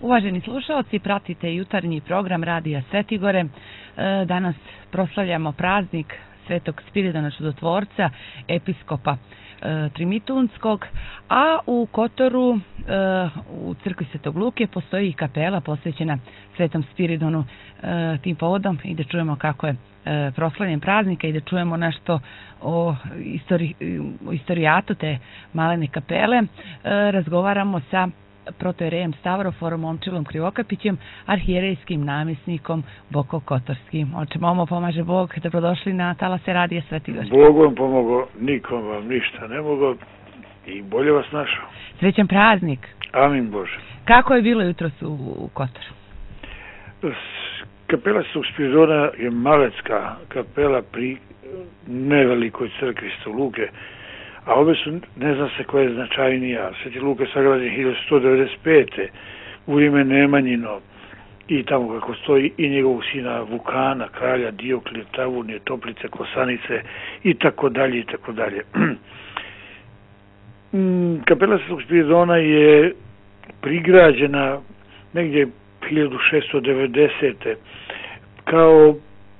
Uvaženi slušalci, pratite jutarnji program Radija Svetigore. Danas proslavljamo praznik Svetog Spiridona Čudotvorca, episkopa Trimitunskog, a u Kotoru u crkvi Svetog Luke postoji i kapela posvećena Svetom Spiridonu. Tim povodom i da čujemo kako je proslavljen praznika i da čujemo nešto o istorijatu te malene kapele. Razgovaramo sa protojerejem Stavroforom Momčilom Krivokapićem, arhijerejskim namjesnikom Boko-Kotorskim. Oče Momo, pomaže Bog, dobrodošli na talase Radija Svetigore. Bog vam pomogao, nikom vam ništa ne mogao i bolje vas našao. Srećan praznik. Amin Bože. Kako je bilo jutros u Kotoru? Kapela Svetog Spiridona je malecka kapela pri nevelikoj crkvi Svetog Luke, a ove su, ne zna se koja je značajnija. Sveti Luka je sagrađen 1195. u ime Nemanjino i tamo kako stoji i njegovog sina Vukana, kralja Dioklija, Tavurnije, Toplice, Kosanice i tako dalje i tako dalje. Kapela Svetog Spiridona je prigrađena negdje 1690. kao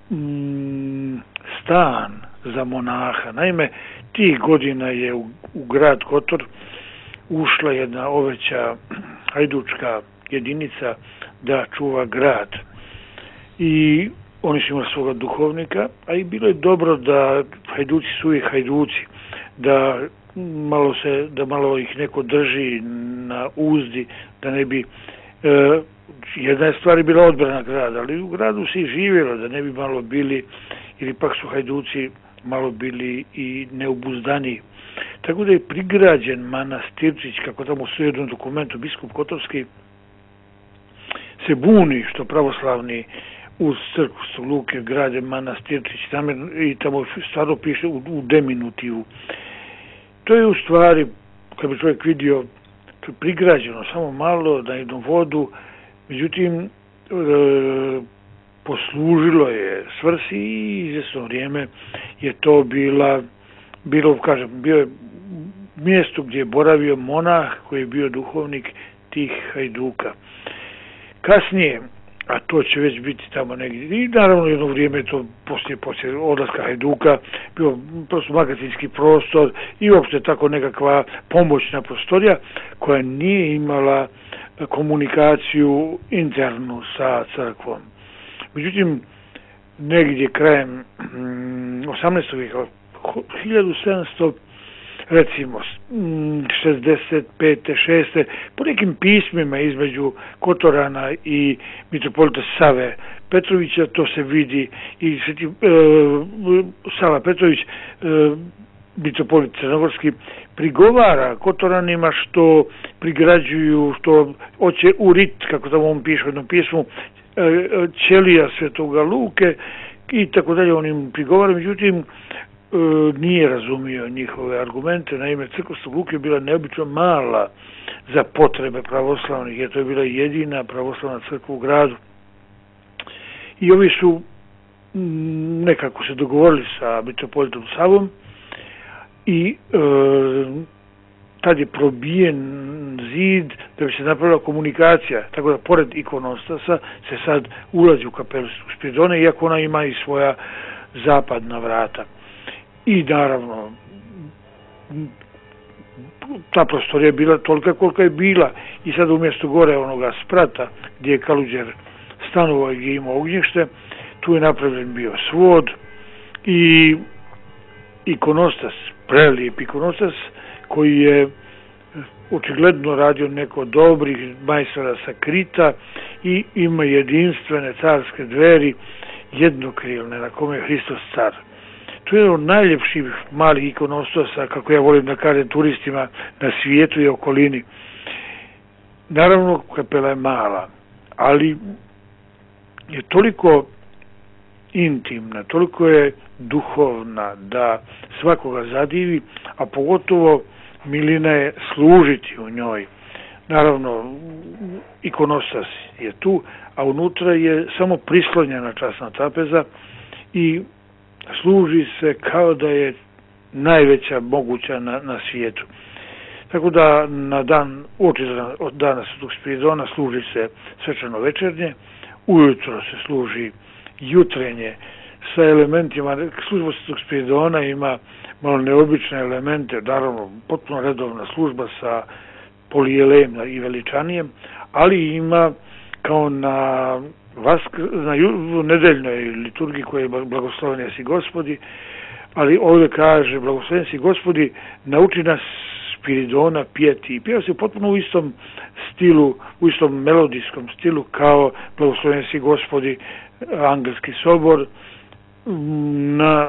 stan za monaha. Naime, tih godina je u grad Kotor ušla jedna oveća hajdučka jedinica da čuva grad. I oni su imali svoga duhovnika, a i bilo je dobro da hajduci su uvijek hajduci, da malo ih neko drži na uzdi, da ne bi jedna je stvar bila odbrana grada, ali u gradu se i živjelo, da ne bi malo bili, ili pak su hajduci malo bili i neobuzdaniji. Tako da je prigrađen manastirčić, kako tamo stoji u jednom dokumentu, biskup Kotorski se buni što pravoslavni uz crkvu Svetog Luke grade manastirčić i tamo stvarno piše u deminutivu. To je u stvari, kad bi čovjek vidio, to je prigrađeno samo malo na jednu vodu, međutim poslužilo je svrsi i izvjesno vrijeme je to bio je mjesto gdje je boravio monah koji je bio duhovnik tih hajduka. Kasnije, a to će već biti tamo negdje, i naravno jedno vrijeme je to poslije odlaska hajduka bio prosto magazinski prostor i uopšte tako nekakva pomoćna prostorija koja nije imala komunikaciju internu sa crkvom. Međutim, negdje krajem 18. vijeka, 1700, recimo 65. 6. po nekim pismima između Kotorana i mitropolita Save Petrovića, to se vidi i Sava Petrović, mitropolit Crnogorski, prigovara Kotoranima što prigrađuju, što hoće u rit, kako tamo on piše u jednom pismu, ćelija Svetoga Luke i tako dalje, on im prigovara, međutim nije razumio njihove argumente. Naime, crkva Svetog Luke je bila neobično mala za potrebe pravoslavnih, jer to je bila jedina pravoslavna crkva u gradu. I ovi su nekako se dogovorili sa mitropolitom Savom i tad je probijen zid da bi se napravila komunikacija, tako da pored ikonostasa se sad ulazi u kapelu Svetog Spiridona, iako ona ima i svoja zapadna vrata. I naravno, ta prostorija je bila tolika kolika je bila i sad umjesto gore onoga sprata gdje je Kaluđer stanovao i gdje imao ognjište, tu je napravljen bio svod i ikonostas, prelijep ikonostas koji je očigledno radio neko dobrih majstora sa Krita i ima jedinstvene carske dveri jednokrilne na kome je Hristos car. To je jedan od najljepših malih ikonostasa, kako ja volim da kažem turistima, na svijetu i okolini. Naravno, kapela je mala, ali je toliko intimna, toliko je duhovna da svakoga zadivi, a pogotovo milina je služiti u njoj. Naravno, ikonostas je tu, a unutra je samo prislonjena časna trapeza i služi se kao da je najveća moguća na svijetu. Tako da na dan uoči od dana Svetog Spiridona služi se svečano večernje, ujutro se služi jutrenje sa elementima. Služba Svetog Spiridona ima malo neobične elemente, naravno potpuno redovna služba sa polijelejem i veličanijem, ali ima kao na nedeljnoj liturgiji koja je blagosloven si Gospodi, ali ovdje kaže blagosloven si Gospodi, nauči nas Spiridona pjeti. I pjeva se potpuno u istom stilu, u istom melodijskom stilu kao blagosloven si Gospodi, Angelski sobor, na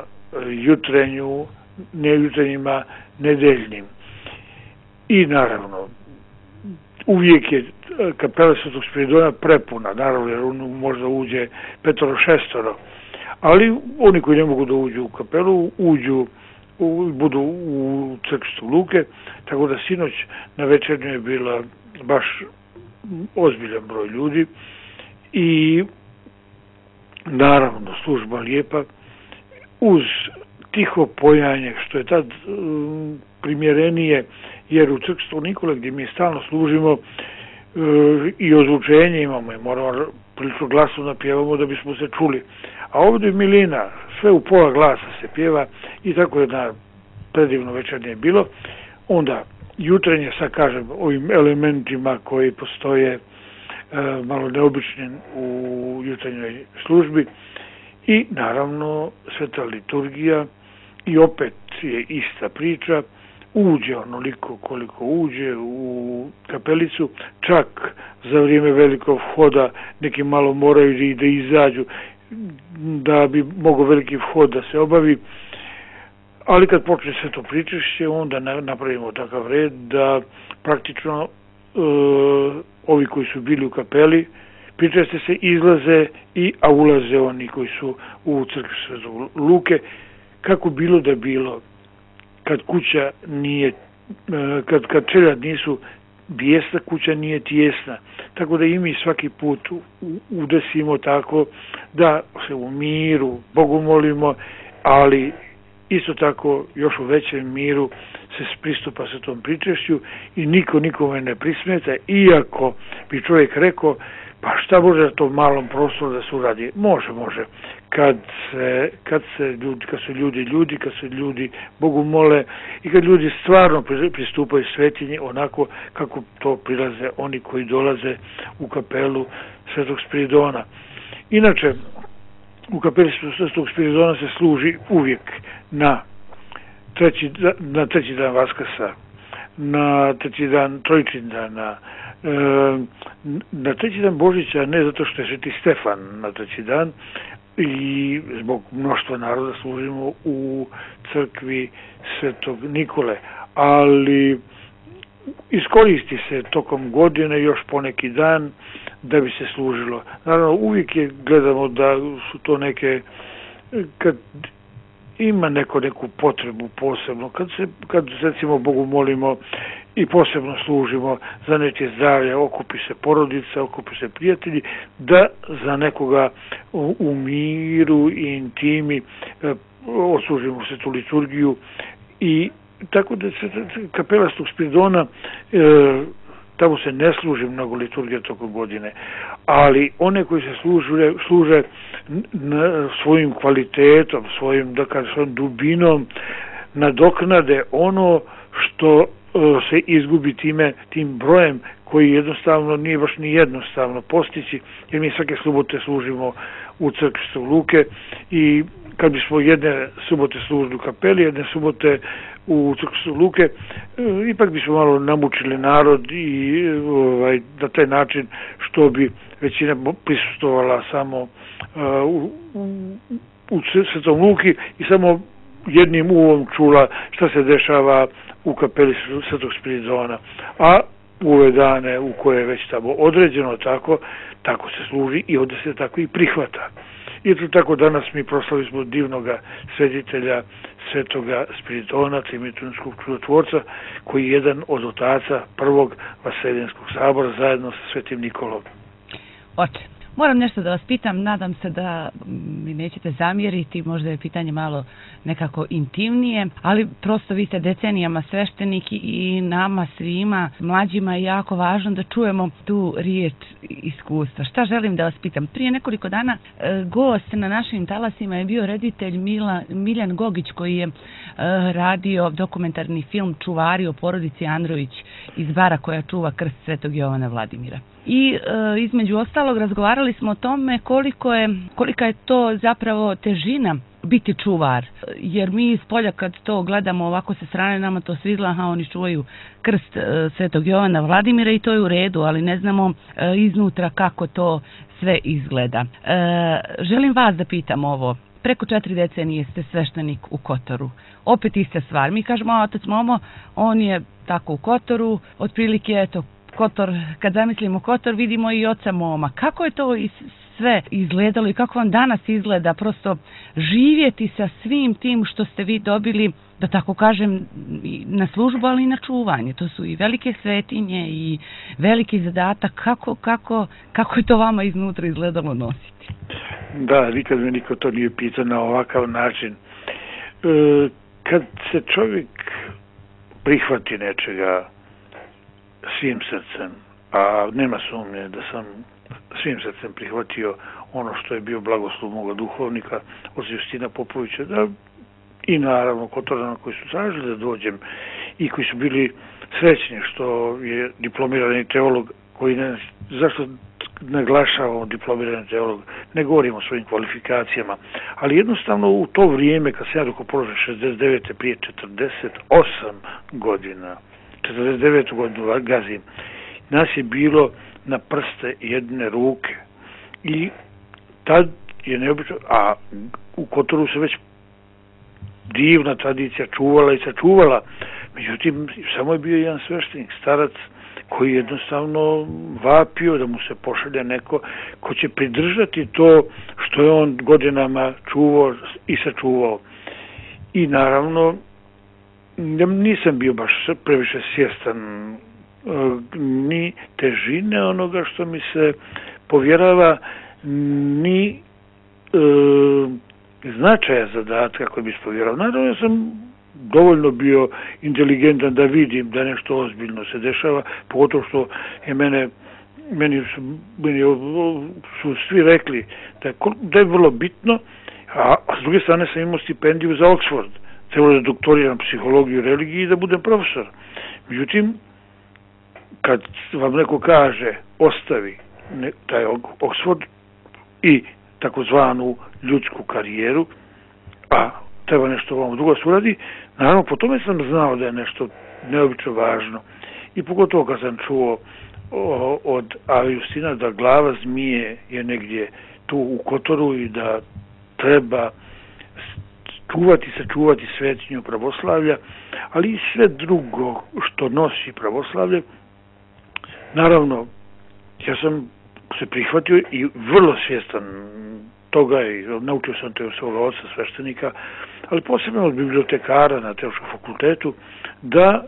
jutrenjima nedeljnim. I naravno, uvijek je kapela Svetog Spiridona prepuna, naravno jer možda uđe 5-6, ali oni koji ne mogu da uđu u kapelu, budu u crkvi Svetog Luke, tako da sinoć na večernju je bila baš ozbiljan broj ljudi i naravno služba lijepa uz tiho pojanje, što je tad primjerenije, jer u crkvi Svetog Nikole gdje mi stalno služimo i ozvučenje imamo i moramo prilično glasno napjevamo da bismo se čuli. A ovdje je milina, sve u pola glasa se pjeva i tako jedna predivno večernje je bilo. Onda jutrenje, sad kažem, ovim elementima koji postoje malo neobični u jutrenjoj službi i naravno sveta liturgija i opet je ista priča, uđe onoliko koliko uđe u kapelicu, čak za vrijeme velikog vhoda neki malo moraju da izađu da bi mogao veliki vhod da se obavi, ali kad počne sve to pričešće, onda napravimo takav red da praktično ovi koji su bili u kapeli pričešće se izlaze a ulaze oni koji su u crkvi Svetog Luke, kako bilo da bilo, kad kuća nije, kad čeljad nisu bijesna, kuća nije tijesna. Tako da i mi svaki put udesimo tako da se u miru Bogu molimo, ali isto tako još u većem miru se pristupa sa tom pričešću i niko nikome ne prismeta, iako bi čovjek rekao, pa šta može to malom prostoru da se uradi? Može. Kad su ljudi Bogu mole i kad ljudi stvarno pristupaju svetinji onako kako to prilaze oni koji dolaze u kapelu Svetog Spiridona. Inače, u kapeli Svetog Spiridona se služi uvijek na treći dan Vaskrsa, na treći dan Trojčindana, na treći dan Božića, ne zato što je Sveti Stefan na treći dan i zbog mnoštva naroda služimo u crkvi Svetog Nikole, ali iskoristi se tokom godine još poneki dan da bi se služilo. Naravno, uvijek gledamo da su to neke, kad ima neku potrebu posebno, kad recimo Bogu molimo i posebno služimo za nečije zdravlje, okupi se porodica, okupi se prijatelji, da za nekoga u miru i intimi odslužimo se tu liturgiju. I tako da kapela Svetog Spiridona, tamo se ne služi mnogo liturgija tokom godine, ali one koji se služe svojim kvalitetom, svojim dubinom, nadoknade ono što se izgubi tim brojem koji jednostavno nije baš ni jednostavno postići, jer mi svake subote služimo u crkvi Svetog Luke i kad bismo jedne subote služili u kapeli, jedne subote u crkvi Svetog Luke, ipak bismo malo namučili narod i na taj način što bi većina prisustvovala samo u Svetom Luki i samo jednim uvom čula šta se dešava u kapeli Svetog Spiridona, a u ove dane u koje je već tamo određeno tako se služi i ovdje se tako i prihvata. I tako danas mi proslavili smo divnoga svetitelja Svetoga Spiridona, Trimitunskog čudotvorca, koji je jedan od otaca prvog Vaseljenskog sabora zajedno sa Svetim Nikolom. Oče, Moram nešto da vas pitam, nadam se da mi nećete zamjeriti, možda je pitanje malo nekako intimnije, ali prosto vi ste decenijama sveštenik i nama svima, mlađima je jako važno da čujemo tu riječ iskustva. Šta želim da vas pitam? Prije nekoliko dana gost na našim talasima je bio reditelj Miljan Gogić koji je radio dokumentarni film Čuvari o porodici Andrović iz Bara koja čuva krst Svetog Jovana Vladimira. I između ostalog razgovarali smo o tome kolika je to zapravo težina biti čuvar, jer mi iz polja kad to gledamo ovako sa strane nama to svi izgleda, oni čuvaju krst Svetog Jovana Vladimira i to je u redu, ali ne znamo iznutra kako to sve izgleda. Želim vas da pitam ovo. Preko 4 decenije ste sveštenik u Kotoru. Opet ista stvar. Mi kažemo, otac Momo, on je tako u Kotoru, otprilike, eto, Kotor, kad zamislimo Kotor, vidimo i oca Moma. Kako je to sve izgledalo i kako vam danas izgleda prosto živjeti sa svim tim što ste vi dobili, da tako kažem, na službu, ali i na čuvanje? To su i velike svetinje i veliki zadatak. Kako je to vama iznutra izgledalo nositi? Da, nikad me niko to nije pitao na ovakav način. Kad se čovjek prihvati nečega svim srcem, a nema sumnje da sam svim srcem prihvatio ono što je bio blagoslov moga duhovnika, od Justina Popovića, da, i naravno Kotorana koji su tražili da dođem i koji su bili srećni što je diplomirani teolog koji zašto naglašavamo diplomirani teolog, ne govorimo o svojim kvalifikacijama, ali jednostavno u to vrijeme kad se ja rukopoložen 69. prije 48 godina, 49. godinu gazim, nas je bilo na prste jedne ruke i tad je neobično, a u Kotoru se već divna tradicija čuvala i sačuvala, međutim samo je bio jedan sveštenik, starac, koji jednostavno vapio da mu se pošalje neko ko će pridržati to što je on godinama čuvao i sačuvao. I naravno, nisam bio baš previše svjestan ni težine onoga što mi se povjerava, ni značaja zadatka koji bi se povjerao. Naravno, ja sam dovoljno bio inteligentan da vidim da nešto ozbiljno se dešava, pogotovo što je meni su svi rekli da je vrlo bitno, a s druge strane sam imao stipendiju za Oxford, trebalo da doktoriram psihologiju i religiju i da budem profesor. Međutim, kad vam neko kaže ostavi taj Oxford i takozvanu ljudsku karijeru, a treba nešto vam drugo se uradi, naravno po tome sam znao da je nešto neobično važno. I pogotovo kad sam čuo od Ave Justina da glava zmije je negdje tu u Kotoru i da treba sačuvati svetinju pravoslavlja, ali i sve drugo što nosi pravoslavlje. Naravno, ja sam se prihvatio i vrlo svjestan toga i naučio sam to od svoga oca sveštenika, ali posebno od bibliotekara na Teološkom fakultetu, da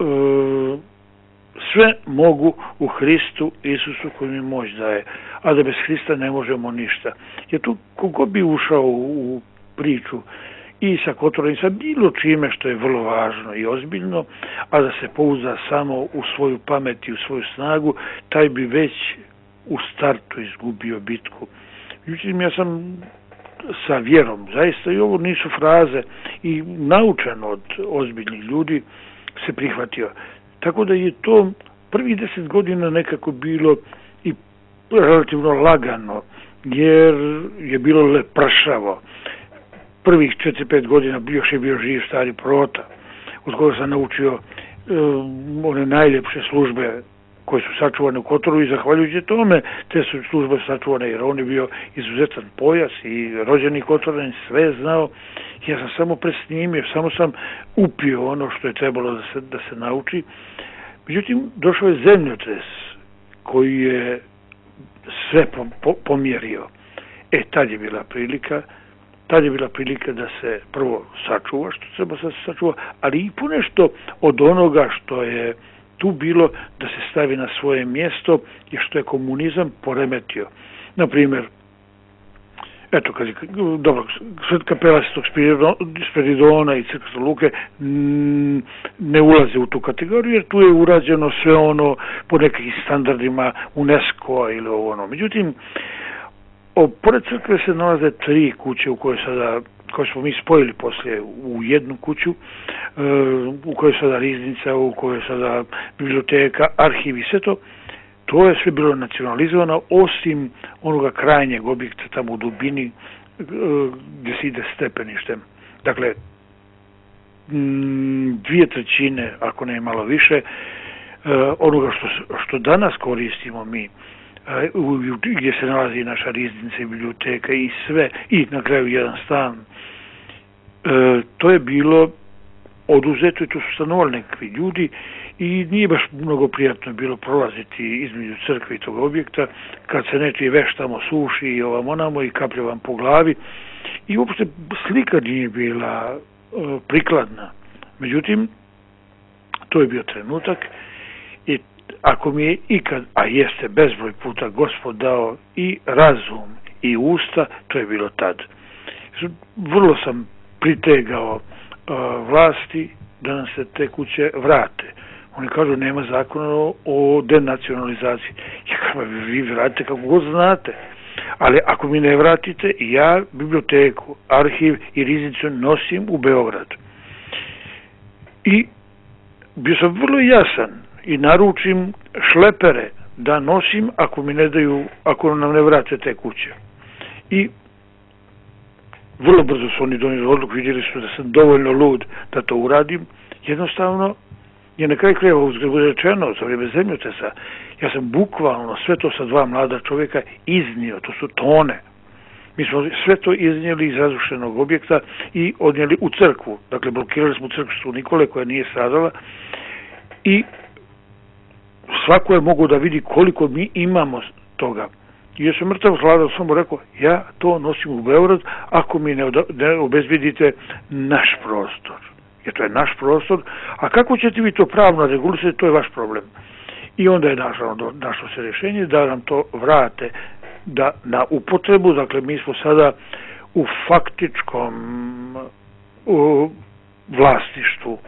sve mogu u Hristu Isusu koji mi moć daje, a da bez Hrista ne možemo ništa. Jer tu kogo bi ušao u priču i sa Kotorom i sa bilo čime što je vrlo važno i ozbiljno, a da se pouzda samo u svoju pamet i u svoju snagu, taj bi već u startu izgubio bitku. Međutim, ja sam sa vjerom, zaista, i ovo nisu fraze, i naučen od ozbiljnih ljudi, se prihvatio. Tako da je to prvih 10 godina nekako bilo i relativno lagano, jer je bilo lepršavo. Prvih 4-5 godina još je bio živ stari prota, od koga sam naučio one najljepše službe koje su sačuvane u Kotoru i zahvaljujući tome te su službe sačuvane, jer on je bio izuzetan pojas i rođeni Kotoran, sve je znao. Ja sam samo presnimio, samo sam upio ono što je trebalo da se nauči. Međutim, došao je zemljotres koji je sve pomjerio. Tad je bila prilika da se prvo sačuva što treba da se sačuva, ali i ponešto od onoga što je tu bilo da se stavi na svoje mjesto i što je komunizam poremetio. Na primjer, eto, dobro, kapela Svetog Spiridona i crkva Sv. Luke ne ulaze u tu kategoriju, jer tu je urađeno sve ono po nekim standardima UNESCO ili ono. Međutim, pored crkve se nalaze 3 kuće u koje smo mi spojili poslije u jednu kuću, u kojoj je sada riznica, u kojoj je sada biblioteka, arhiv i sve to. To je sve bilo nacionalizovano, osim onoga krajnjeg objekta tamo u dubini gdje se ide stepeništem. Dakle, 2/3, ako ne malo više, onoga što danas koristimo mi, gdje se nalazi naša riznica i biblioteka i sve, i na kraju jedan stan, to je bilo oduzeto i tu su stanovali nekakvi ljudi i nije baš mnogo prijatno bilo prolaziti između crkve i tog objekta kad se nečiji veš tamo suši i ovam onamo i kaplje vam po glavi i uopšte slika nije bila prikladna. Međutim, to je bio trenutak i ako mi je ikad, a jeste bezbroj puta, Gospod dao i razum i usta, to je bilo tad. Vrlo sam pritegao vlasti da nam se te kuće vrate. Oni kažu nema zakona o denacionalizaciji. Ja kažem, vi vratite kako god znate. Ali ako mi ne vratite, ja biblioteku, arhiv i riznicu nosim u Beograd. I bio sam vrlo jasan i naručim šlepere da nosim ako nam ne vrate te kuće. I vrlo brzo su oni donijeli odluku, vidjeli su da sam dovoljno lud da to uradim. Jednostavno, je na kraju krajeva uzgled rečeno za vrijeme zemljotresa, ja sam bukvalno sve to sa 2 mlada čovjeka iznio, to su tone. Mi smo sve to iznijeli iz razrušenog objekta i odnijeli u crkvu. Dakle, blokirali smo crkvu Sv. Nikole koja nije stradala i svako je mogao da vidi koliko mi imamo toga. I ja sam mrtav hladan, sam mu rekao, ja to nosim u Beograd ako mi ne obezbedite naš prostor. Jer to je naš prostor, a kako ćete vi to pravno regulisati, to je vaš problem. I onda je našlo se rješenje da nam to vrate na upotrebu, dakle mi smo sada u faktičkom vlasništvu,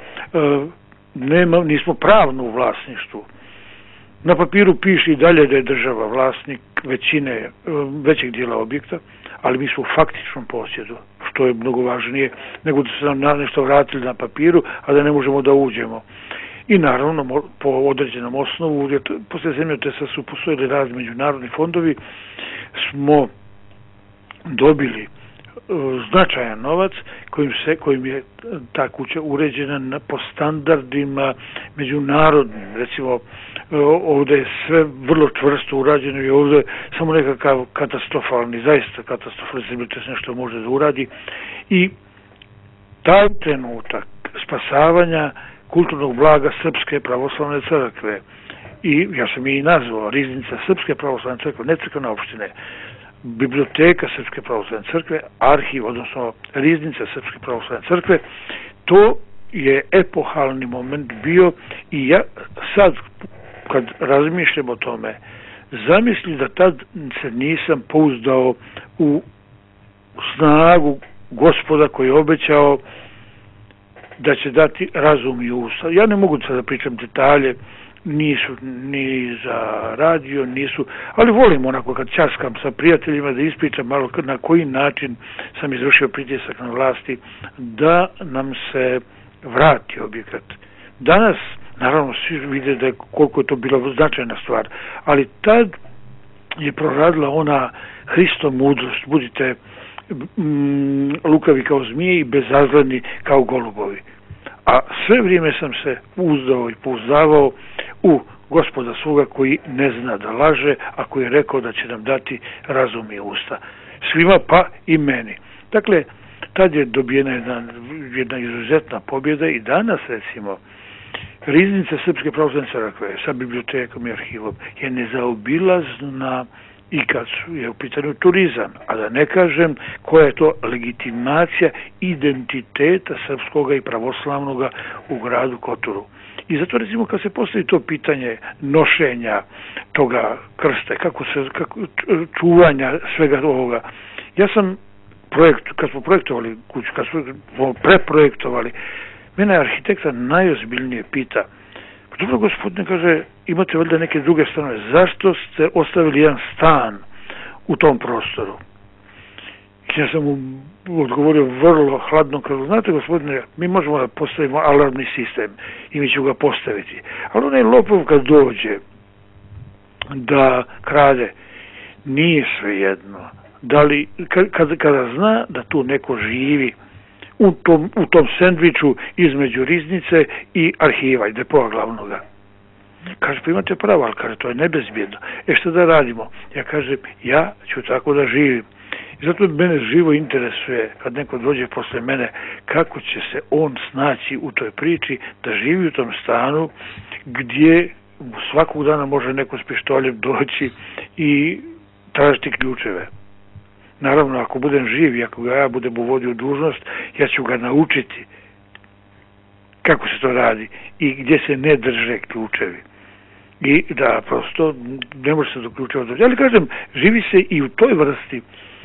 nismo pravno u vlasništvu. Na papiru piše i dalje da je država vlasnik većeg dijela objekta, ali mi smo u faktičnom posjedu, što je mnogo važnije nego da se nam nešto vratili na papiru, a da ne možemo da uđemo. I naravno, po određenom osnovu, jer posle zemljotresa su postojili razni međunarodni fondovi, smo dobili značajan novac kojim je ta kuća uređena po standardima međunarodnim. Recimo, ovdje je sve vrlo čvrsto urađeno i ovdje je samo nekakav katastrofalni, zaista katastrofalni zemljotres nešto može da uradi. I taj trenutak spasavanja kulturnog blaga Srpske pravoslavne crkve, i ja sam i nazvao riznica Srpske pravoslavne crkve, ne crkvene opštine, biblioteka Srpske pravoslavne crkve, arhiv, odnosno riznica Srpske pravoslavne crkve, to je epohalni moment bio i ja sad kad razmišljam o tome, zamisli da tad se nisam pouzdao u snagu Gospoda koji je obećao da će dati razum i usta. Ja ne mogu sad da pričam detalje, nisu ni za radio, nisu, ali volim onako kad časkam sa prijateljima da ispričam malo na koji način sam izvršio pritisak na vlasti da nam se vrati objekat. Danas, naravno, svi vide da je koliko je to bila značajna stvar, ali tad je proradila ona Hristo mudrost, budite lukavi kao zmije i bezazleni kao golubovi. A sve vrijeme sam se uzdao i pouzdavao u Gospoda svoga koji ne zna da laže, a koji je rekao da će nam dati razum i usta. Svima pa i meni. Dakle, tad je dobijena jedna izuzetna pobjeda i danas, recimo, riznica Srpske pravoslavne crkve sa bibliotekom i arhivom je nezaobilazna i kad je u pitanju turizam, a da ne kažem koja je to legitimacija identiteta srpskoga i pravoslavnoga u gradu Kotoru. I zato recimo kad se postavi to pitanje nošenja toga krsta, kako čuvanja svega ovoga, ja sam kad smo projektovali kuću, kad smo preprojektovali, mene arhitekta najozbiljnije pita, pa dobro gospodine, kaže, imate valjda neke druge stanove, zašto ste ostavili jedan stan u tom prostoru? Ja sam mu odgovorio vrlo hladno, kaže, znate gospodine, mi možemo da postavimo alarmni sistem i mi ću ga postaviti. Ali onaj lopov kad dođe da krade, nije svejedno. Da li, kada zna da tu neko živi u tom sendviču između riznice i arhiva i depoa glavnoga. Kaže, pa imate pravo, ali kaže, to je nebezbjedno. Što da radimo? Ja kažem, ja ću tako da živim. I zato mene živo interesuje, kad neko dođe posle mene, kako će se on snaći u toj priči, da živi u tom stanu gdje svakog dana može neko s pištoljem doći i tražiti ključeve. Naravno, ako budem živ i ako ga ja budem uvodio u dužnost, ja ću ga naučiti kako se to radi i gdje se ne drže ključevi. I da prosto ne može se do ključeva doći. Ali kažem, živi se i u toj vrsti,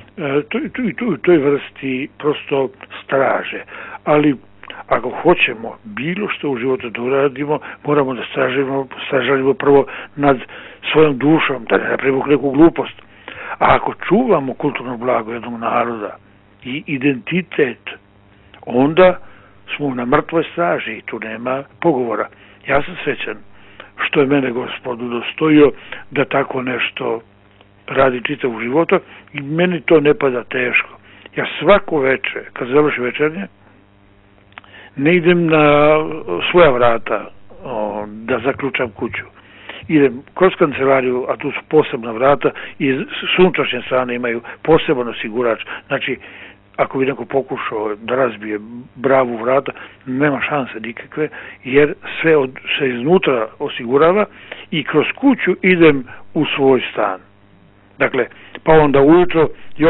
u toj vrsti prosto straže. Ali ako hoćemo bilo što u životu da uradimo, moramo da stražimo prvo nad svojom dušom, da ne napravimo neku glupost. A ako čuvamo kulturno blago jednog naroda i identitet, onda smo na mrtvoj straži i tu nema pogovora. Ja sam srećan što je mene Gospod udostojio da tako nešto radi čitav u životu i meni to ne pada teško. Ja svako veče, kad završi večernje, ne idem na svoja vrata da zaključam kuću. Idem kroz kancelariju, a tu su posebna vrata i s unutrašnje strane imaju poseban osigurač. Znači, ako bi neko pokušao da razbije bravu vrata, nema šanse nikakve, jer sve se iznutra osigurava i kroz kuću idem u svoj stan. Dakle, pa onda ujutro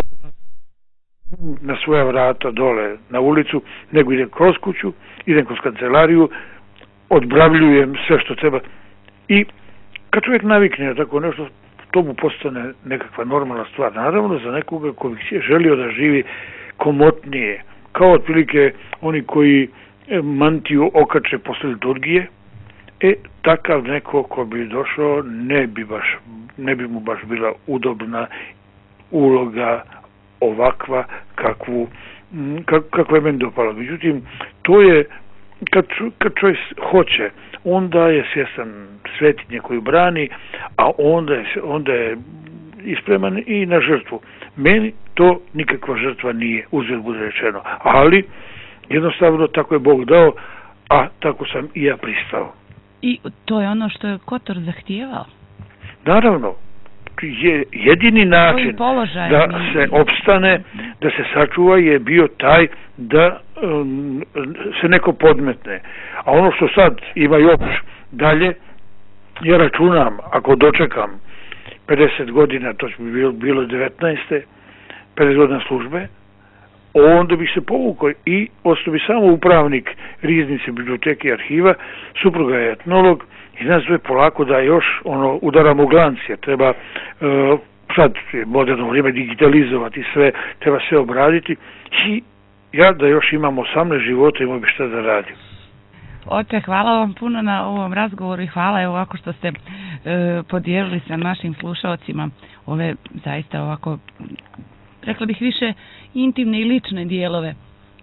na svoja vrata dole na ulicu, nego idem kroz kuću, idem kroz kancelariju, odbravljujem sve što treba i kad čovjek navikne na tako nešto, to mu postane nekakva normalna stvar. Naravno, za nekoga ko bi želio da živi komotnije, kao otprilike oni koji mantiju okače posle liturgije, takav neko ko bi došao ne bi mu baš bila udobna uloga ovakva kakva je meni dopala. Međutim, to je kad čovjek hoće, onda je svjestan svetinje koju brani, a onda je ispreman i na žrtvu. Meni to nikakva žrtva nije, uzgled bude rečeno, ali jednostavno tako je Bog dao, a tako sam i ja pristao. I to je ono što je Kotor zahtijevao? Naravno, jedini način da se opstane, da se sačuva je bio taj da se neko podmetne. A ono što sad ima još dalje, ja računam, ako dočekam 50 godina, to bi bilo 19. 50 godina službe, onda bi se povukao i ostao bi samo upravnik riznice, biblioteke i arhiva, supruga je etnolog i nas sve polako da još udaramo glanc, jer treba sad je moderno vrijeme digitalizovati sve, treba sve obraditi i ja da još imam 18 života imao bi šta da radim. Oče, hvala vam puno na ovom razgovoru i hvala evo ovako što ste podijelili sa našim slušalcima ove zaista ovako, rekla bih, više intimne i lične dijelove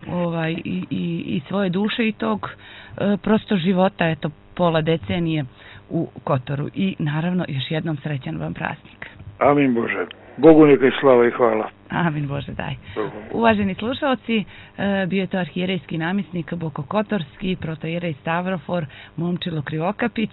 i svoje duše i tog prosto života, eto, pola decenije u Kotoru. I naravno još jednom srećan vam praznik. Amin Bože. Bogu neka i slava i hvala. Amin Bože, daj. Uvaženi slušalci, bio je to arhijerejski namjesnik Boko Kotorski, protoijerej Stavrofor Momčilo Krivokapić.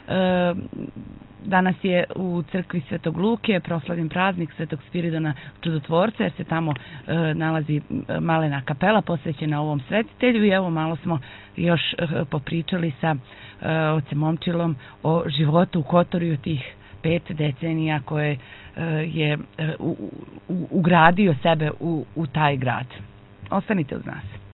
Danas je u crkvi Svetog Luke proslavljen praznik Svetog Spiridona Čudotvorca, jer se tamo nalazi malena kapela posvećena ovom svetitelju i evo malo smo još popričali sa ocem Momčilom o životu u Kotoru i o tih 5 decenija koje je ugradio sebe u taj grad. Ostanite uz nas.